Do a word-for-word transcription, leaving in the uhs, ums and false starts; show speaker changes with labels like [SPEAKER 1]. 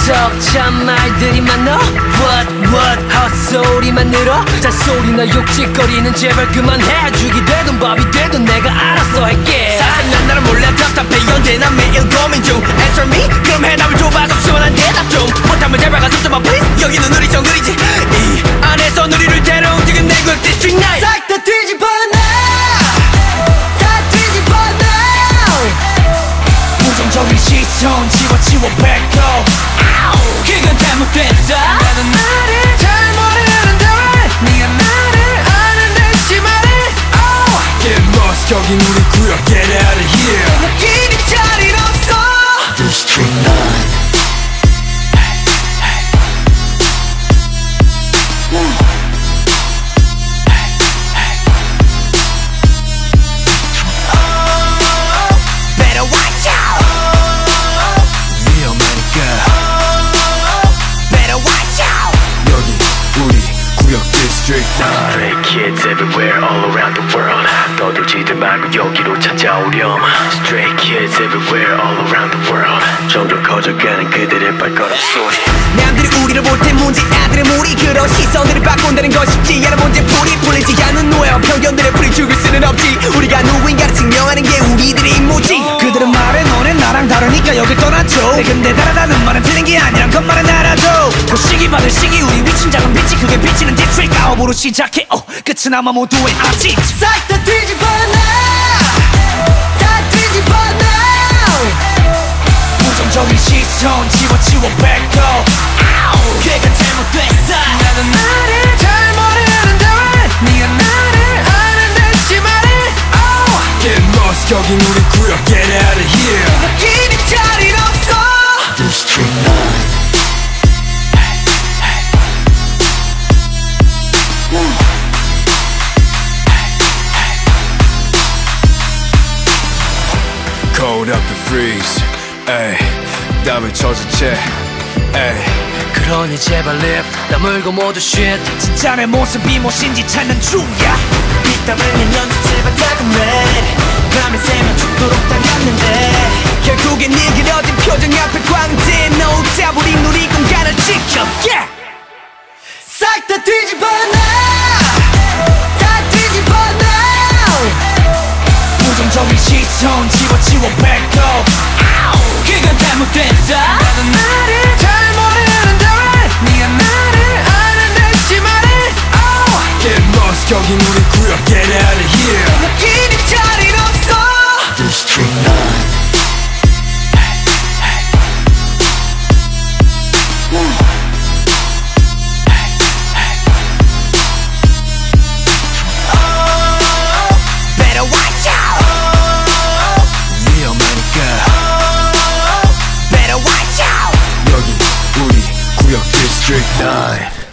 [SPEAKER 1] 석찬 말들이 많어 What what 헛소리만 늘어 잔소리나 욕짓거리는 제발 그만해 죽이 되든 밥이 되든 내가 알아서 할게
[SPEAKER 2] 사생난 나를 몰래 답답해 연대 난 매일 고민 중 Answer me 그럼 해답을 줘봐서 시원한 대답 좀 못하면 제발 가서 좀봐 please 여기는 우리 정글이지 이 안에서 우리를 데려온 지금 내 구역 디스트릭 나이
[SPEAKER 1] 싹 다 뒤집어 놔 다 뒤집어 놔
[SPEAKER 2] 부정적인 시선 지워치워 back up 그건 잘못됐어 나는 나를 잘 모르는데 왜 네가 나를 아는데 심하네 oh. Get lost 여긴 우리 구역 Get out of here
[SPEAKER 1] 느끼는 자리는 없어
[SPEAKER 2] District nine
[SPEAKER 3] Stray kids everywhere all around the world 떠들지들 말고 여기로 찾아오렴 Stray kids everywhere all around the world 점점 커져가는 그들의 발걸음 소리
[SPEAKER 2] 남들이 우리를 볼 때 문제 아들의 무리 그런 시선들을 바꾼다는 건 쉽지 않은 문제풀이 풀리지 않는 노예와 편견들의 풀이 죽일 수는 없지 우리가 누구인가를 증명하는 게 우리들의 임무지 그들은 말해 너는 나랑 다르니까 여길 떠나줘 근데 다르다는 말은 틀린 게 아니란 것만은 알아줘 그 시기 받을 시기 우리 위친 작은 빛이 그게 비치는 디스트릭 아홉으로 시작해 어, 끝은 아마 모두의 아직
[SPEAKER 1] 싹 다 뒤집어 놔 다 뒤집어 놔
[SPEAKER 2] 부정적인 시선 지워치워 back up 그건 잘못됐어 나는 나를 잘 모르는데 왜 네가 나를 아는데 심하네 oh. Get lost 여긴 우리 구역 Get out of here
[SPEAKER 1] 느끼는 자리는 없어
[SPEAKER 3] District nine
[SPEAKER 4] Cold up and freeze 에이 땀에 젖은 채 에이
[SPEAKER 1] 그러니 제발 립 다물고 모두 shit
[SPEAKER 2] 진짜 내 모습이 무엇인지 찾는 중이야
[SPEAKER 1] 땀 흘린 연습 제발 다금 red 밤을 새면 죽도록 달렸는데
[SPEAKER 2] 결국엔 네 그려진 표정 앞에 광대 No doubt 우린 우리 공간을 지켜 yeah!
[SPEAKER 1] 싹 다 뒤집어 놔 다 뒤집어 놔
[SPEAKER 2] 부정적인 시선 지워치워 back up 그건 잘못됐어 나는 나를 잘 모르는데 왜 네가 나를 아는데 심하네 oh. Get lost 여긴 우리 구역 Get out of here
[SPEAKER 1] 느끼는 자리는 없어
[SPEAKER 3] District nine
[SPEAKER 4] 여기 우리 구역 District nine